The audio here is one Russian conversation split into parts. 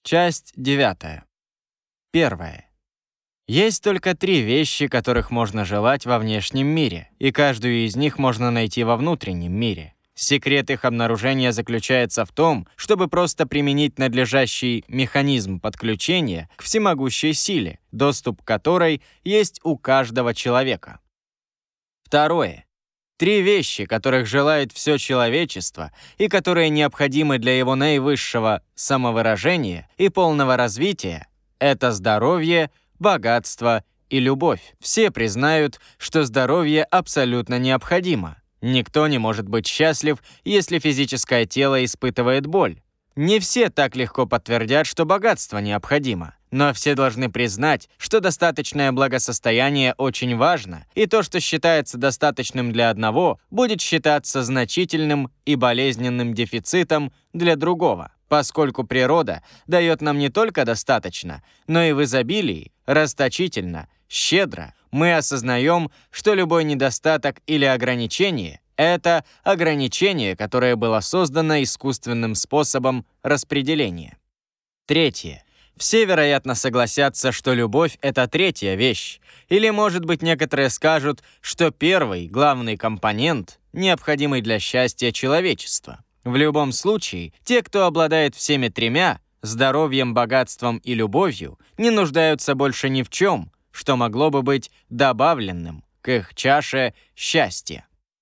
Часть 9. 1. Есть только 3 вещи, которых можно желать во внешнем мире, и каждую из них можно найти во внутреннем мире. Секрет их обнаружения заключается в том, чтобы просто применить надлежащий механизм подключения к всемогущей силе, доступ к которой есть у каждого человека. 2. 3 вещи, которых желает все человечество и которые необходимы для его наивысшего самовыражения и полного развития — это здоровье, богатство и любовь. Все признают, что здоровье абсолютно необходимо. Никто не может быть счастлив, если физическое тело испытывает боль. Не все так легко подтвердят, что богатство необходимо. Но все должны признать, что достаточное благосостояние очень важно, и то, что считается достаточным для одного, будет считаться значительным и болезненным дефицитом для другого, поскольку природа дает нам не только достаточно, но и в изобилии, расточительно, щедро. Мы осознаем, что любой недостаток или ограничение — это ограничение, которое было создано искусственным способом распределения. 3. Все, вероятно, согласятся, что любовь — это 3-я вещь. Или, может быть, некоторые скажут, что первый, главный компонент, необходимый для счастья человечества. В любом случае, те, кто обладает всеми 3 — здоровьем, богатством и любовью, не нуждаются больше ни в чем, что могло бы быть добавленным к их чаше счастья.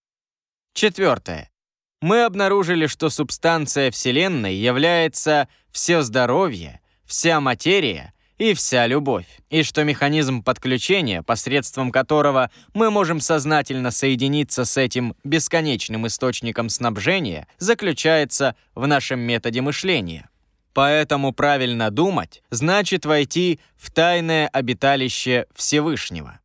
4. Мы обнаружили, что субстанция Вселенной является все здоровье, вся материя и вся любовь, и что механизм подключения, посредством которого мы можем сознательно соединиться с этим бесконечным источником снабжения, заключается в нашем методе мышления. Поэтому правильно думать значит войти в тайное обиталище Всевышнего.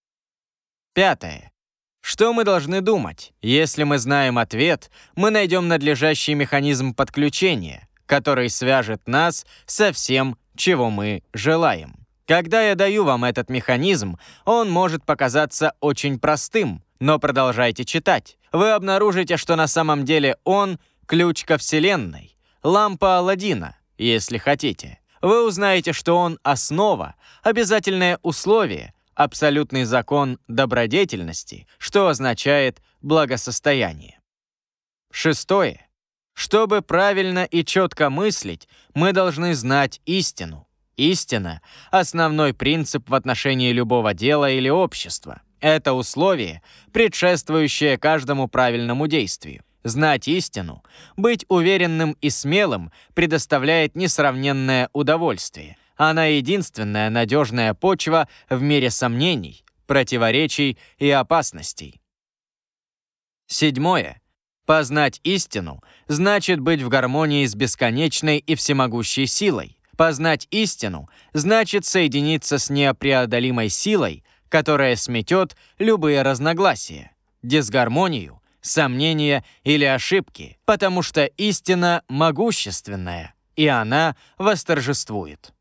5. Что мы должны думать? Если мы знаем ответ, мы найдем надлежащий механизм подключения, который свяжет нас со всем, чего мы желаем. Когда я даю вам этот механизм, он может показаться очень простым, но продолжайте читать. Вы обнаружите, что на самом деле он — ключ ко Вселенной, лампа Аладдина, если хотите. Вы узнаете, что он — основа, обязательное условие, абсолютный закон добродетельности, что означает благосостояние. 6. Чтобы правильно и четко мыслить, мы должны знать истину. Истина — основной принцип в отношении любого дела или общества. Это условие, предшествующее каждому правильному действию. Знать истину, быть уверенным и смелым предоставляет несравненное удовольствие. Она единственная надежная почва в мире сомнений, противоречий и опасностей. 7. Познать истину значит быть в гармонии с бесконечной и всемогущей силой. Познать истину значит соединиться с непреодолимой силой, которая сметет любые разногласия, дисгармонию, сомнения или ошибки, потому что истина могущественная, и она восторжествует.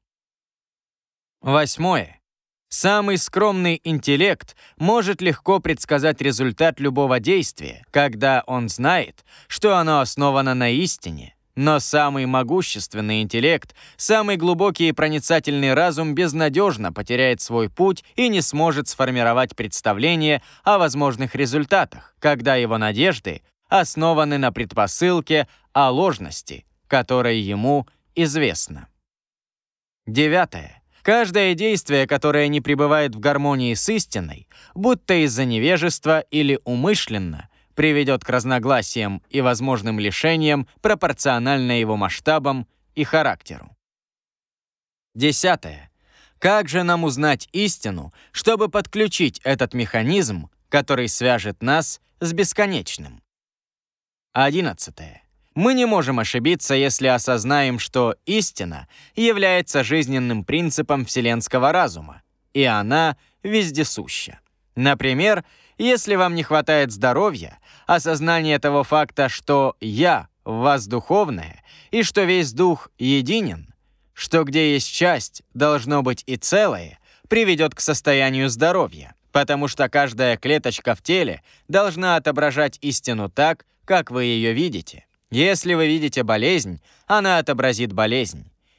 8. Самый скромный интеллект может легко предсказать результат любого действия, когда он знает, что оно основано на истине. Но самый могущественный интеллект, самый глубокий и проницательный разум безнадежно потеряет свой путь и не сможет сформировать представление о возможных результатах, когда его надежды основаны на предпосылке о ложности, которая ему известна. 9. Каждое действие, которое не пребывает в гармонии с истиной, будто из-за невежества или умышленно, приведет к разногласиям и возможным лишениям пропорционально его масштабам и характеру. 10. Как же нам узнать истину, чтобы подключить этот механизм, который свяжет нас с бесконечным? 11. Мы не можем ошибиться, если осознаем, что истина является жизненным принципом вселенского разума, и она вездесуща. Например, если вам не хватает здоровья, осознание того факта, что «я» в вас духовное, и что весь дух единен, что где есть часть, должно быть и целое, приведет к состоянию здоровья, потому что каждая клеточка в теле должна отображать истину так, как вы ее видите. Если вы видите болезнь, она отобразит болезнь.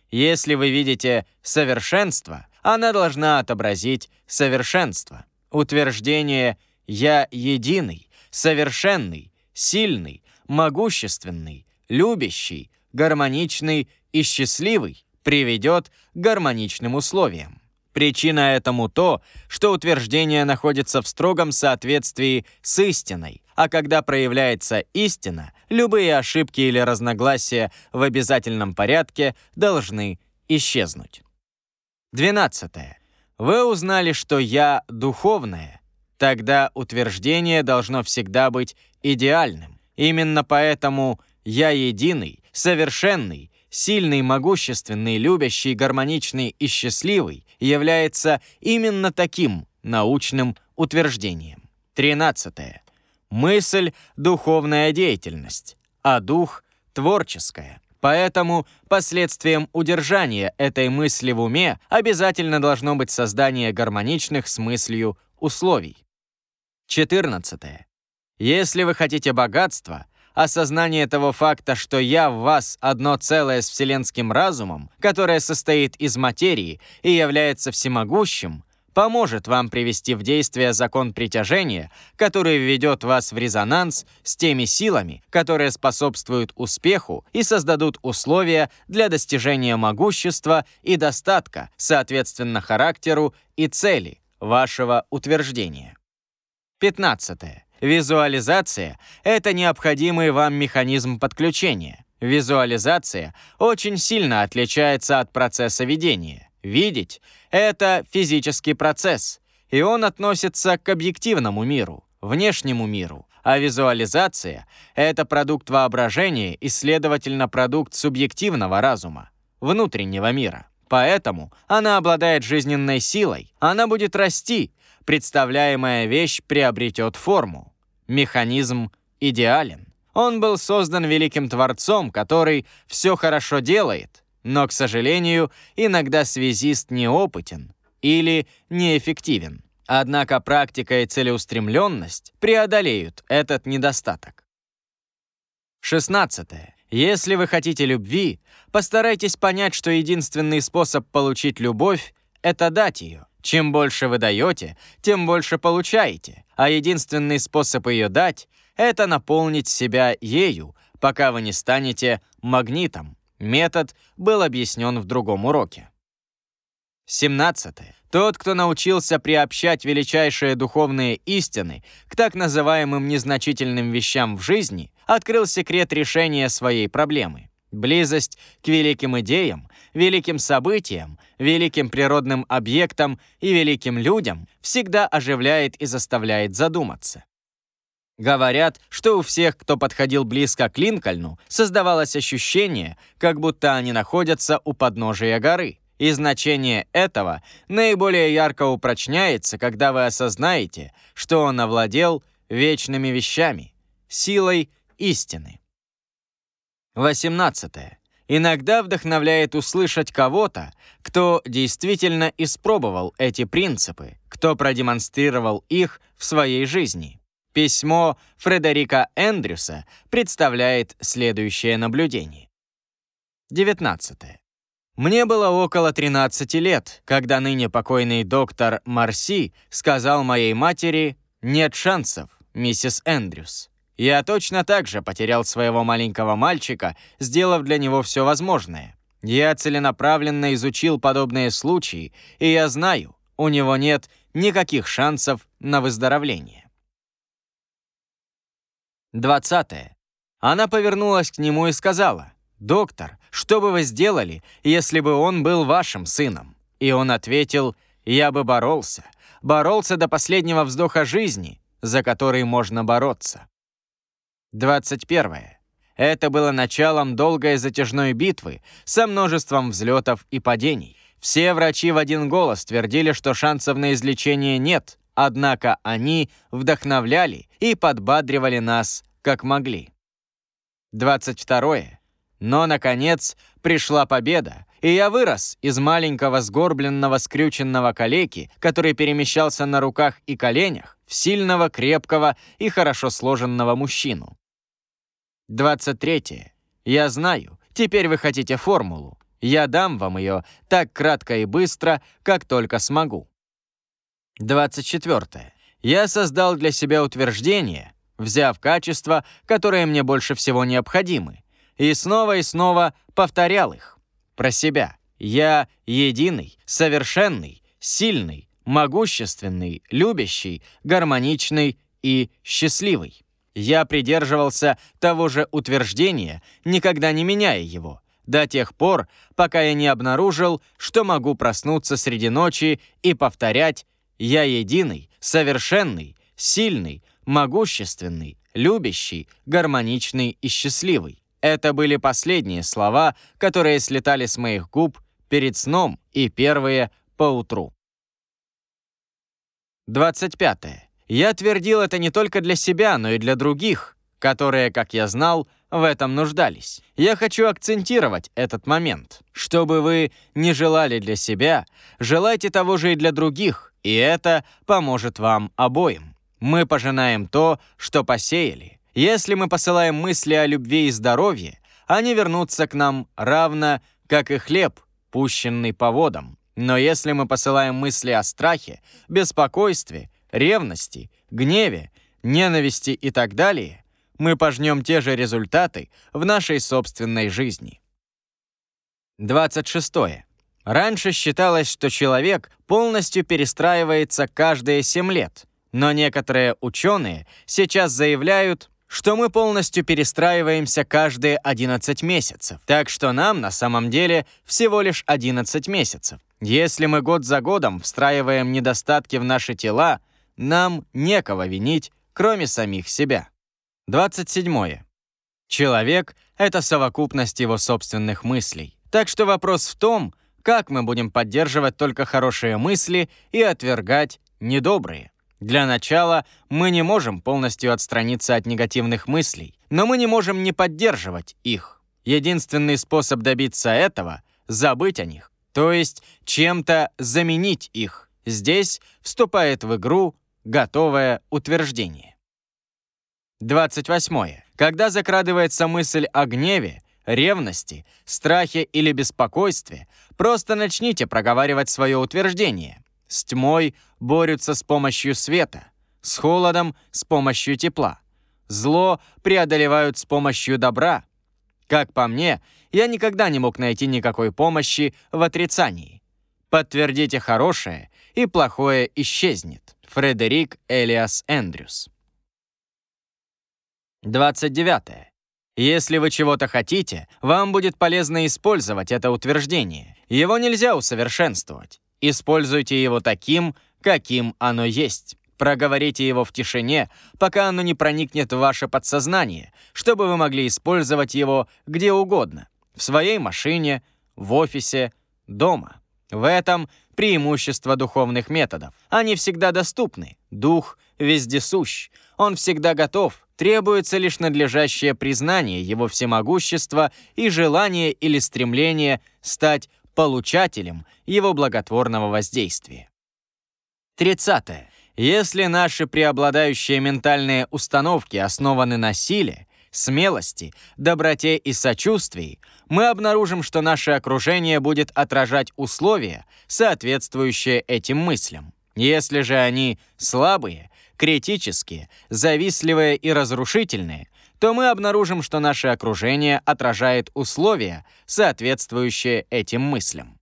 Если вы видите совершенство, она должна отобразить совершенство. Утверждение «Я единый, совершенный, сильный, могущественный, любящий, гармоничный и счастливый» приведет к гармоничным условиям. Причина этому то, что утверждение находится в строгом соответствии с истиной, а когда проявляется истина, любые ошибки или разногласия в обязательном порядке должны исчезнуть. 12. Вы узнали, что «я» духовное. Тогда утверждение должно всегда быть идеальным. Именно поэтому «я единый, совершенный, сильный, могущественный, любящий, гармоничный и счастливый» является именно таким научным утверждением. 13. Мысль – духовная деятельность, а дух – творческая. Поэтому последствием удержания этой мысли в уме обязательно должно быть создание гармоничных с мыслью условий. 14. Если вы хотите богатства, осознание того факта, что «я» в вас одно целое с вселенским разумом, которое состоит из материи и является всемогущим, поможет вам привести в действие закон притяжения, который введет вас в резонанс с теми силами, которые способствуют успеху и создадут условия для достижения могущества и достатка, соответственно характеру и цели вашего утверждения. 15. Визуализация – это необходимый вам механизм подключения. Визуализация очень сильно отличается от процесса видения. Видеть – это физический процесс, и он относится к объективному миру, внешнему миру, а визуализация – это продукт воображения и, следовательно, продукт субъективного разума, внутреннего мира. Поэтому она обладает жизненной силой, она будет расти, представляемая вещь приобретет форму. Механизм идеален. Он был создан великим Творцом, который все хорошо делает, но, к сожалению, иногда связист неопытен или неэффективен. Однако практика и целеустремленность преодолеют этот недостаток. 16. Если вы хотите любви, постарайтесь понять, что единственный способ получить любовь – это дать ее. Чем больше вы даете, тем больше получаете, а единственный способ ее дать – это наполнить себя ею, пока вы не станете магнитом. Метод был объяснен в другом уроке. 17. Тот, кто научился приобщать величайшие духовные истины к так называемым незначительным вещам в жизни, открыл секрет решения своей проблемы. Близость к великим идеям, великим событиям, великим природным объектам и великим людям всегда оживляет и заставляет задуматься. Говорят, что у всех, кто подходил близко к Линкольну, создавалось ощущение, как будто они находятся у подножия горы. И значение этого наиболее ярко упрочняется, когда вы осознаете, что он овладел вечными вещами, силой истины. 18. Иногда вдохновляет услышать кого-то, кто действительно испробовал эти принципы, кто продемонстрировал их в своей жизни. Письмо Фредерика Эндрюса представляет следующее наблюдение. 19. Мне было около 13 лет, когда ныне покойный доктор Марси сказал моей матери «Нет шансов, миссис Эндрюс». Я точно так же потерял своего маленького мальчика, сделав для него все возможное. Я целенаправленно изучил подобные случаи, и я знаю, у него нет никаких шансов на выздоровление. 20. Она повернулась к нему и сказала: «Доктор, что бы вы сделали, если бы он был вашим сыном?» И он ответил: «Я бы боролся до последнего вздоха жизни, за который можно бороться». 21. Это было началом долгой затяжной битвы со множеством взлетов и падений. Все врачи в один голос твердили, что шансов на излечение нет, однако они вдохновляли и подбадривали нас, как могли. 22. Но, наконец, пришла победа, и я вырос из маленького сгорбленного скрюченного калеки, который перемещался на руках и коленях, в сильного, крепкого и хорошо сложенного мужчину. 23. Я знаю, теперь вы хотите формулу. Я дам вам ее так кратко и быстро, как только смогу. 24. Я создал для себя утверждение, взяв качества, которые мне больше всего необходимы, и снова повторял их. Про себя. Я единый, совершенный, сильный, могущественный, любящий, гармоничный и счастливый. Я придерживался того же утверждения, никогда не меняя его, до тех пор, пока я не обнаружил, что могу проснуться среди ночи и повторять «Я единый, совершенный, сильный, могущественный, любящий, гармоничный и счастливый». Это были последние слова, которые слетали с моих губ перед сном и первые поутру. 25. Я твердил это не только для себя, но и для других, которые, как я знал, в этом нуждались. Я хочу акцентировать этот момент. Чтобы вы не желали для себя, желайте того же и для других, и это поможет вам обоим. Мы пожинаем то, что посеяли. Если мы посылаем мысли о любви и здоровье, они вернутся к нам равно, как и хлеб, пущенный по водам. Но если мы посылаем мысли о страхе, беспокойстве, ревности, гневе, ненависти и так далее, мы пожнем те же результаты в нашей собственной жизни. 26. Раньше считалось, что человек полностью перестраивается каждые 7 лет, но некоторые ученые сейчас заявляют, что мы полностью перестраиваемся каждые 11 месяцев. Так что нам на самом деле всего лишь 11 месяцев. Если мы год за годом встраиваем недостатки в наши тела, нам некого винить, кроме самих себя. 27. Человек — это совокупность его собственных мыслей. Так что вопрос в том, как мы будем поддерживать только хорошие мысли и отвергать недобрые. Для начала мы не можем полностью отстраниться от негативных мыслей, но мы не можем не поддерживать их. Единственный способ добиться этого — забыть о них, то есть чем-то заменить их. Здесь вступает в игру готовое утверждение. 28. Когда закрадывается мысль о гневе, ревности, страхе или беспокойстве, просто начните проговаривать свое утверждение. С тьмой борются с помощью света, с холодом — с помощью тепла. Зло преодолевают с помощью добра. Как по мне, я никогда не мог найти никакой помощи в отрицании. Подтвердите хорошее, и плохое исчезнет. Фредерик Элиас Эндрюс. 29. Если вы чего-то хотите, вам будет полезно использовать это утверждение. Его нельзя усовершенствовать. Используйте его таким, каким оно есть. Проговорите его в тишине, пока оно не проникнет в ваше подсознание, чтобы вы могли использовать его где угодно. В своей машине, в офисе, дома. В этом преимущество духовных методов. Они всегда доступны. Дух вездесущ. Он всегда готов. Требуется лишь надлежащее признание его всемогущества и желание или стремление стать получателем его благотворного воздействия. 30. Если наши преобладающие ментальные установки основаны на силе, смелости, доброте и сочувствии, мы обнаружим, что наше окружение будет отражать условия, соответствующие этим мыслям. Если же они слабые, критические, завистливые и разрушительные, то мы обнаружим, что наше окружение отражает условия, соответствующие этим мыслям.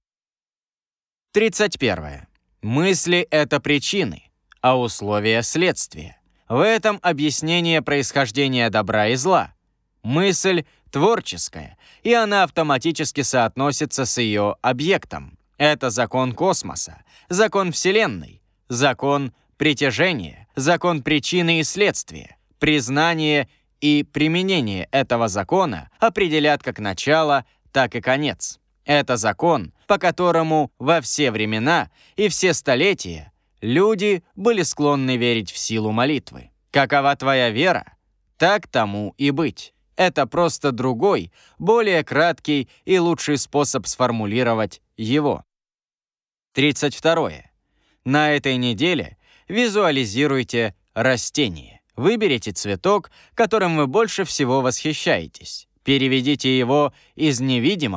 31. Мысли — это причины, а условия — следствия. В этом объяснение происхождения добра и зла. Мысль творческая, и она автоматически соотносится с ее объектом. Это закон космоса, закон Вселенной, закон притяжения, закон причины и следствия. Признание и применение этого закона определят как начало, так и конец. Это закон, по которому во все времена и все столетия люди были склонны верить в силу молитвы. Какова твоя вера, так тому и быть. Это просто другой, более краткий и лучший способ сформулировать его. 32. На этой неделе визуализируйте растение. Выберите цветок, которым вы больше всего восхищаетесь. Переведите его из невидимого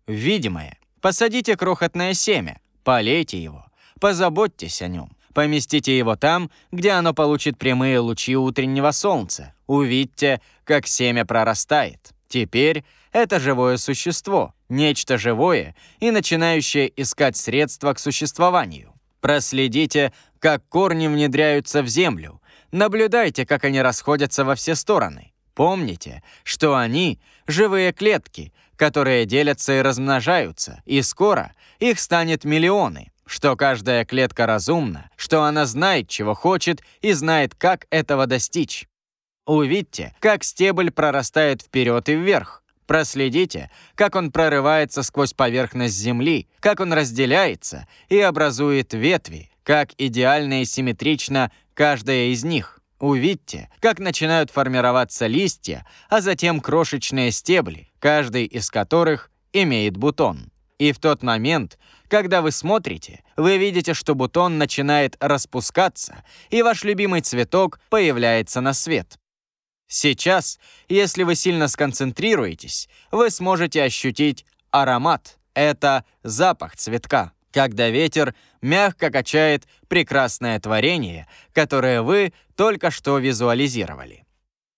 в видимое. Посадите крохотное семя, полейте его, позаботьтесь о нем. Поместите его там, где оно получит прямые лучи утреннего солнца. Увидьте, как семя прорастает. Теперь это живое существо, нечто живое и начинающее искать средства к существованию. Проследите, как корни внедряются в землю. Наблюдайте, как они расходятся во все стороны. Помните, что они — живые клетки, которые делятся и размножаются, и скоро их станет миллионы. Что каждая клетка разумна, что она знает, чего хочет, и знает, как этого достичь. Увидьте, как стебель прорастает вперед и вверх. Проследите, как он прорывается сквозь поверхность земли, как он разделяется и образует ветви, как идеально и симметрично каждая из них. Увидьте, как начинают формироваться листья, а затем крошечные стебли, каждый из которых имеет бутон. И в тот момент, когда вы смотрите, вы видите, что бутон начинает распускаться, и ваш любимый цветок появляется на свет. Сейчас, если вы сильно сконцентрируетесь, вы сможете ощутить аромат. Это запах цветка, когда ветер мягко качает прекрасное творение, которое вы только что визуализировали.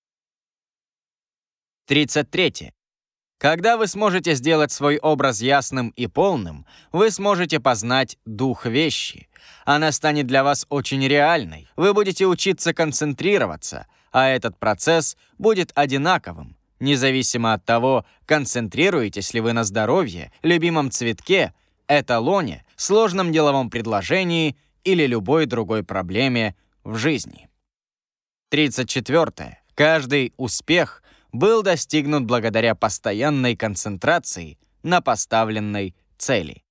33. Когда вы сможете сделать свой образ ясным и полным, вы сможете познать дух вещи. Она станет для вас очень реальной. Вы будете учиться концентрироваться, а этот процесс будет одинаковым, независимо от того, концентрируетесь ли вы на здоровье, любимом цветке, эталоне, сложном деловом предложении или любой другой проблеме в жизни. 34. Каждый успех был достигнут благодаря постоянной концентрации на поставленной цели.